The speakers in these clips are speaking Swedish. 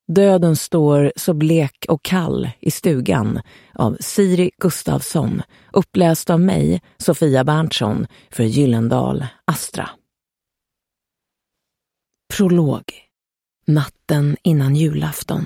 Döden står så blek och kall i stugan av Siri Gustafsson, uppläst av mig, Sofia Berntsson, för Gyllendal Astra. Prolog. Natten innan julafton.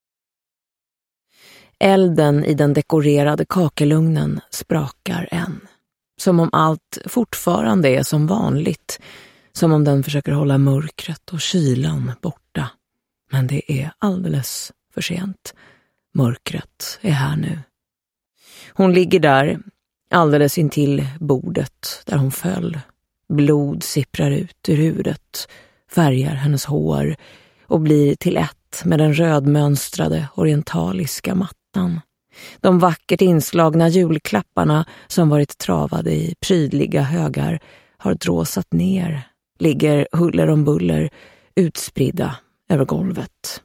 Elden i den dekorerade kakelugnen sprakar än. Som om allt fortfarande är som vanligt. Som om den försöker hålla mörkret och kylan borta. Men det är alldeles för sent. Mörkret är här nu. Hon ligger där, alldeles intill bordet där hon föll. Blod sipprar ut ur huvudet, färgar hennes hår och blir till ett med den rödmönstrade orientaliska mattan. De vackert inslagna julklapparna som varit travade i prydliga högar har dråsat ner, ligger huller om buller utspridda över golvet.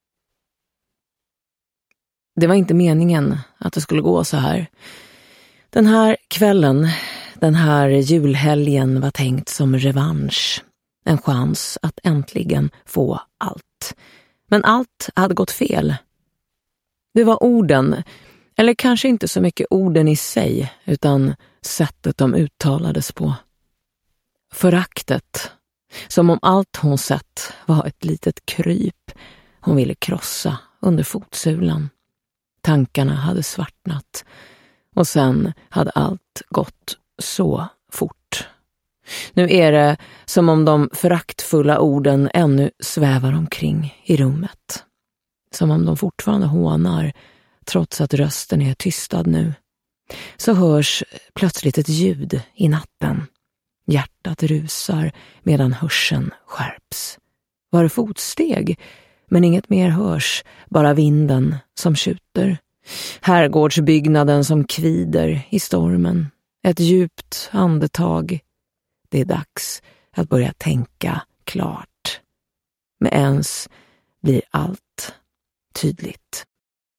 Det var inte meningen att det skulle gå så här. Den här kvällen, den här julhelgen var tänkt som revansch. En chans att äntligen få allt. Men allt hade gått fel. Det var orden, eller kanske inte så mycket orden i sig, utan sättet de uttalades på. Föraktet, som om allt hon sett var ett litet kryp hon ville krossa under fotsulan. Tankarna hade svartnat och sen hade allt gått så fort. Nu är det som om de föraktfulla orden ännu svävar omkring i rummet. Som om de fortfarande hånar, trots att rösten är tystad nu. Så hörs plötsligt ett ljud i natten. Hjärtat rusar medan hörseln skärps. Var det fotsteg? Men inget mer hörs, bara vinden som tjuter. Herrgårdsbyggnaden som kvider i stormen. Ett djupt andetag. Det är dags att börja tänka klart. Med ens blir allt tydligt.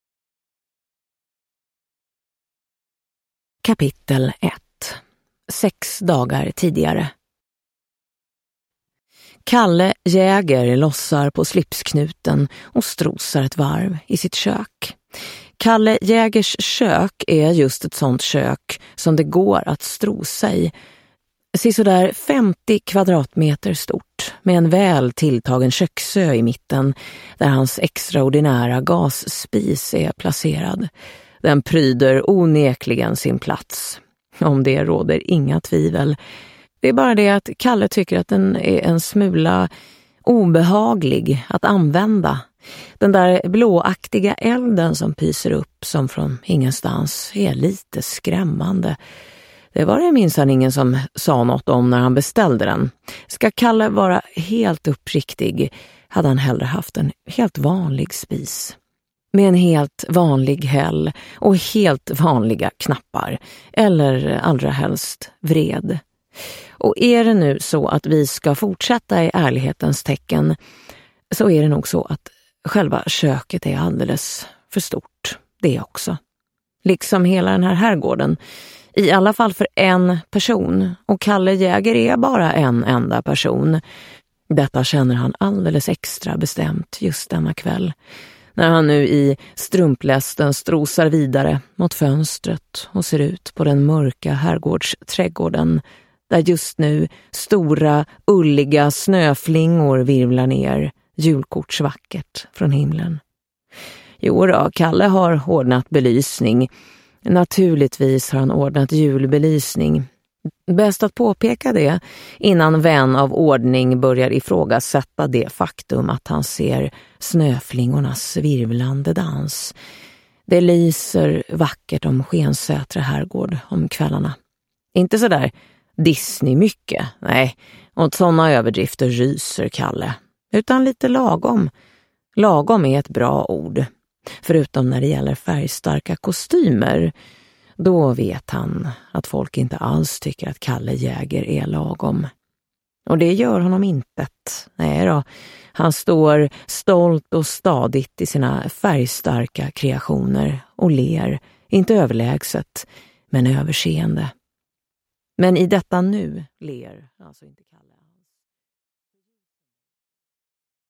Kapitel 1. 6 dagar tidigare. Kalle Jäger lossar på slipsknuten och strosar ett varv i sitt kök. Kalle Jägers kök är just ett sånt kök som det går att strosa i. Sådär 50 kvadratmeter stort med en väl tilltagen köksö i mitten där hans extraordinära gasspis är placerad. Den pryder onekligen sin plats. Om det råder inga tvivel. Det är bara det att Kalle tycker att den är en smula obehaglig att använda. Den där blåaktiga elden som pyser upp som från ingenstans är lite skrämmande. Det var det minsann ingen som sa något om när han beställde den. Ska Kalle vara helt uppriktig hade han hellre haft en helt vanlig spis. Med en helt vanlig häll och helt vanliga knappar. Eller allra helst vred. Och är det nu så att vi ska fortsätta i ärlighetens tecken så är det nog så att själva köket är alldeles för stort. Det också. Liksom hela den här herrgården. I alla fall för en person. Och Kalle Jäger är bara en enda person. Detta känner han alldeles extra bestämt just denna kväll. När han nu i strumplästen strosar vidare mot fönstret och ser ut på den mörka herrgårdsträdgården där just nu stora, ulliga snöflingor virvlar ner julkortsvackert från himlen. Jo då, Kalle har ordnat belysning. Naturligtvis har han ordnat julbelysning. Bäst att påpeka det innan vän av ordning börjar ifrågasätta det faktum att han ser snöflingornas virvlande dans. Det lyser vackert om Skensätra herrgård om kvällarna. Inte så där Disney mycket, nej, åt sådana överdrifter ryser Kalle. Utan lite lagom. Lagom är ett bra ord. Förutom när det gäller färgstarka kostymer. Då vet han att folk inte alls tycker att Kalle Jäger är lagom. Och det gör honom intet. Nej då, han står stolt och stadigt i sina färgstarka kreationer och ler, inte överlägset, men överseende. Men i detta nu ler alltså inte Kalle.